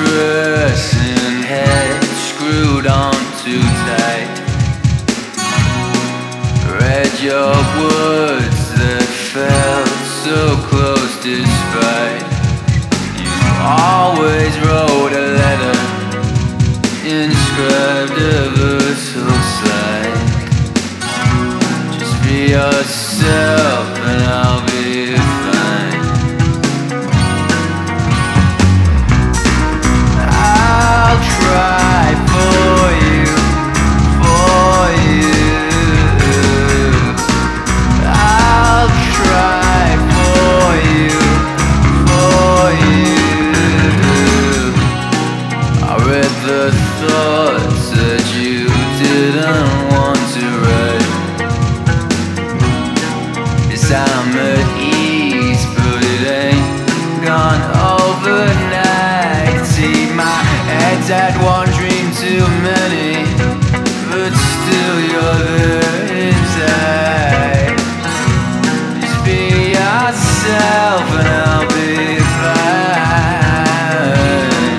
crescent head screwed on too tight. Read your words that felt so close despite. You always wrote a letter, inscribed a versal slide. Just be yourself and I'll be fine. I'll try for you, for you. I'll try for you, for you. I read the thoughts that you didn't want to write. Yes, I'm at ease, but it ain't gone overnight. See, my head's had one dream too many, but still you're there inside. Just be yourself and I'll be fine.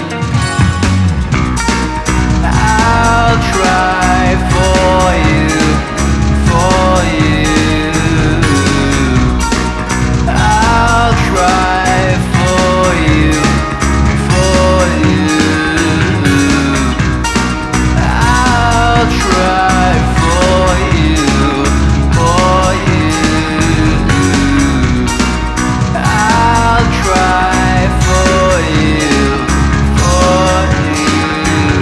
I'll try for you, for you. I'll try for you, for you. I'll try for you, for you. I'll try for you, for you.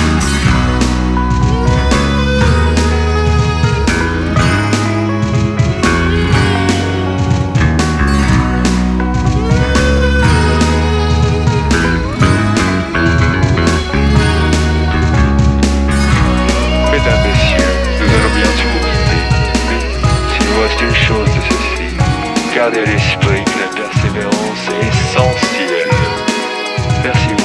Mesdames, messieurs, nous allons bientôt vous quitter. Mais s'il nous reste une chose de ceci, gardez à l'esprit que la persévérance est essentielle. Merci beaucoup.